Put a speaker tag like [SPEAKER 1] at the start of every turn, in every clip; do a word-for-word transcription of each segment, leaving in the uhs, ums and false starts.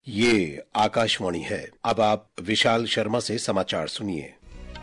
[SPEAKER 1] ये आकाशवाणी है। अब आप विशाल शर्मा से समाचार सुनिए।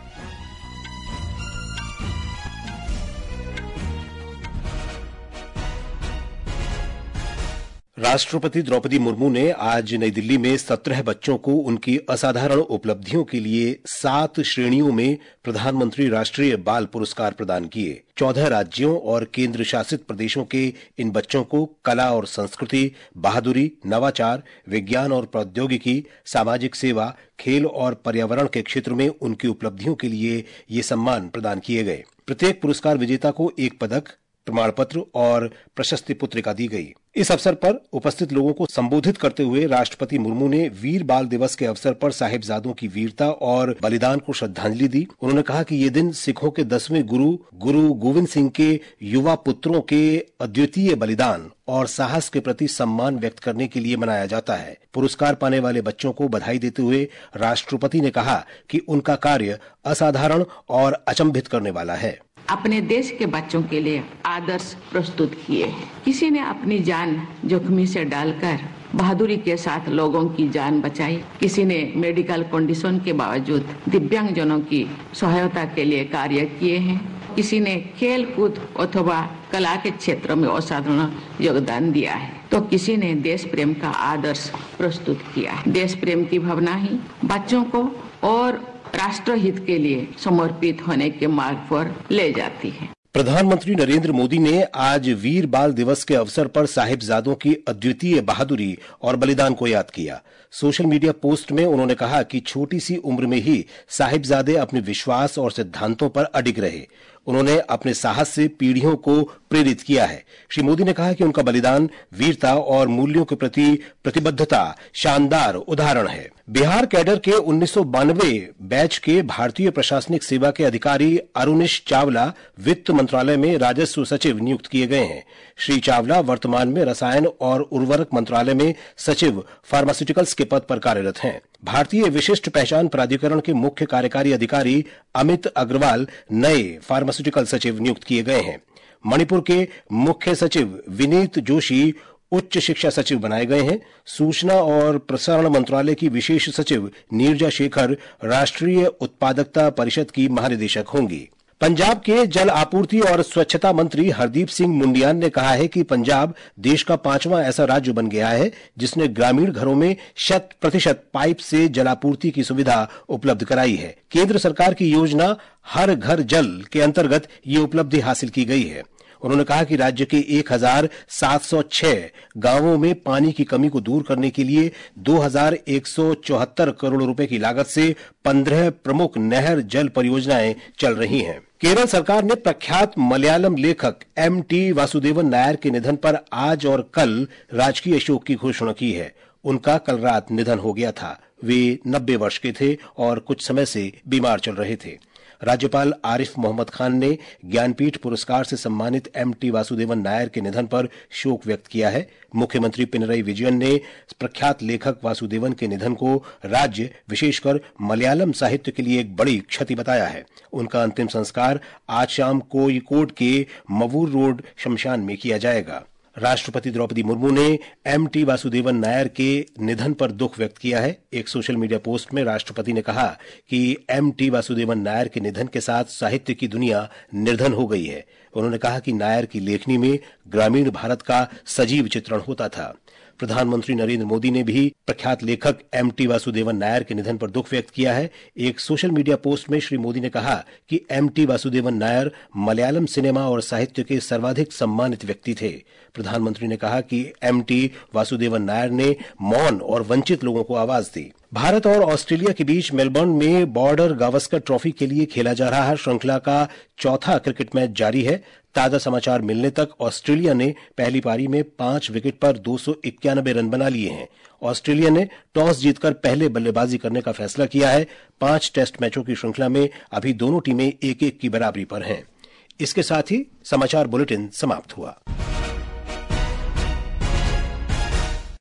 [SPEAKER 1] राष्ट्रपति द्रौपदी मुर्मू ने आज नई दिल्ली में सत्रह बच्चों को उनकी असाधारण उपलब्धियों के लिए सात श्रेणियों में प्रधानमंत्री राष्ट्रीय बाल पुरस्कार प्रदान किए। चौदह राज्यों और केंद्र शासित प्रदेशों के इन बच्चों को कला और संस्कृति, बहादुरी, नवाचार, विज्ञान और प्रौद्योगिकी, सामाजिक सेवा, खेल और पर्यावरण के क्षेत्र में उनकी उपलब्धियों के लिए ये सम्मान प्रदान किए गए। प्रत्येक पुरस्कार विजेता को एक पदक, प्रमाण पत्र और प्रशस्ति पुत्रिका दी गई। इस अवसर पर उपस्थित लोगों को संबोधित करते हुए राष्ट्रपति मुर्मू ने वीर बाल दिवस के अवसर पर साहिबजादों की वीरता और बलिदान को श्रद्धांजलि दी। उन्होंने कहा कि ये दिन सिखों के दसवें गुरु गुरु गोविंद सिंह के युवा पुत्रों के अद्वितीय बलिदान और साहस के प्रति सम्मान व्यक्त करने के लिए मनाया जाता है। पुरस्कार पाने वाले बच्चों को बधाई देते हुए राष्ट्रपति ने कहा कि उनका कार्य असाधारण और अचंभित करने वाला है।
[SPEAKER 2] अपने देश के बच्चों के लिए आदर्श प्रस्तुत किए। किसी ने अपनी जान जोखिम से डालकर बहादुरी के साथ लोगों की जान बचाई। किसी ने मेडिकल कंडीशन के बावजूद दिव्यांगजनों की सहायता के लिए कार्य किए हैं। किसी ने खेल कूद अथवा कला के क्षेत्र में असाधारण योगदान दिया है, तो किसी ने देश प्रेम का आदर्श प्रस्तुत किया है। देश प्रेम की भावना ही बच्चों को और राष्ट्रहित के लिए समर्पित होने के मार्ग पर ले जाती है।
[SPEAKER 1] प्रधानमंत्री नरेंद्र मोदी ने आज वीर बाल दिवस के अवसर पर साहिबजादों की अद्वितीय बहादुरी और बलिदान को याद किया। सोशल मीडिया पोस्ट में उन्होंने कहा कि छोटी सी उम्र में ही साहिबजादे अपने विश्वास और सिद्धांतों पर अडिग रहे। उन्होंने अपने साहस से पीढ़ियों को प्रेरित किया है। श्री मोदी ने कहा कि उनका बलिदान, वीरता और मूल्यों के प्रति प्रतिबद्धता शानदार उदाहरण है। बिहार कैडर के उन्नीस सौ बानवे बैच के भारतीय प्रशासनिक सेवा के अधिकारी अरुणेश चावला वित्त मंत्रालय में राजस्व सचिव नियुक्त किए गए हैं। श्री चावला वर्तमान में रसायन और उर्वरक मंत्रालय में सचिव फार्मास्यूटिकल्स के पद पर कार्यरत हैं। भारतीय विशिष्ट पहचान प्राधिकरण के मुख्य कार्यकारी अधिकारी अमित अग्रवाल नए फार्मास्यूटिकल सचिव नियुक्त किए गए हैं। मणिपुर के मुख्य सचिव विनीत जोशी उच्च शिक्षा सचिव बनाए गए हैं। सूचना और प्रसारण मंत्रालय की विशेष सचिव नीरजा शेखर राष्ट्रीय उत्पादकता परिषद की महानिदेशक होंगी। पंजाब के जल आपूर्ति और स्वच्छता मंत्री हरदीप सिंह मुंडियान ने कहा है कि पंजाब देश का पांचवां ऐसा राज्य बन गया है जिसने ग्रामीण घरों में शत प्रतिशत पाइप से जलापूर्ति की सुविधा उपलब्ध कराई है। केंद्र सरकार की योजना हर घर जल के अंतर्गत ये उपलब्धि हासिल की गई है। उन्होंने कहा कि राज्य के एक हजार सात सौ छह गांवों में पानी की कमी को दूर करने के लिए दो हजार एक सौ चौहत्तर करोड़ रुपए की लागत से पंद्रह प्रमुख नहर जल परियोजनाएं चल रही हैं। केरल सरकार ने प्रख्यात मलयालम लेखक एम टी वासुदेवन नायर के निधन पर आज और कल राजकीय शोक की घोषणा की है। उनका कल रात निधन हो गया था। वे नब्बे वर्ष के थे और कुछ समय से बीमार चल रहे थे। राज्यपाल आरिफ मोहम्मद खान ने ज्ञानपीठ पुरस्कार से सम्मानित एम टी वासुदेवन नायर के निधन पर शोक व्यक्त किया है। मुख्यमंत्री पिनरई विजयन ने प्रख्यात लेखक वासुदेवन के निधन को राज्य, विशेषकर मलयालम साहित्य के लिए एक बड़ी क्षति बताया है। उनका अंतिम संस्कार आज शाम कोयिकोड के मवूर रोड शमशान में किया जाएगा। राष्ट्रपति द्रौपदी मुर्मू ने एम टी वासुदेवन नायर के निधन पर दुख व्यक्त किया है। एक सोशल मीडिया पोस्ट में राष्ट्रपति ने कहा कि एम टी वासुदेवन नायर के निधन के साथ साहित्य की दुनिया निर्धन हो गई है। उन्होंने कहा कि नायर की लेखनी में ग्रामीण भारत का सजीव चित्रण होता था। प्रधानमंत्री नरेंद्र मोदी ने भी प्रख्यात लेखक एम टी वासुदेवन नायर के निधन पर दुख व्यक्त किया है। एक सोशल मीडिया पोस्ट में श्री मोदी ने कहा कि M T Vasudevan Nair Malayalam cinema और साहित्य के सर्वाधिक सम्मानित व्यक्ति थे। प्रधानमंत्री ने कहा कि एम टी वासुदेवन नायर ने मौन और वंचित लोगों को आवाज दी। भारत और ऑस्ट्रेलिया के बीच मेलबर्न में बॉर्डर गावस्कर ट्रॉफी के लिए खेला जा रहा श्रृंखला का चौथा क्रिकेट मैच जारी है। ताजा समाचार मिलने तक ऑस्ट्रेलिया ने पहली पारी में पांच विकेट पर दो सौ इक्यानबे रन बना लिए हैं। ऑस्ट्रेलिया ने टॉस जीतकर पहले बल्लेबाजी करने का फैसला किया है। पांच टेस्ट मैचों की श्रृंखला में अभी दोनों टीमें एक एक की बराबरी पर हैं। इसके साथ ही समाचार बुलेटिन समाप्त हुआ।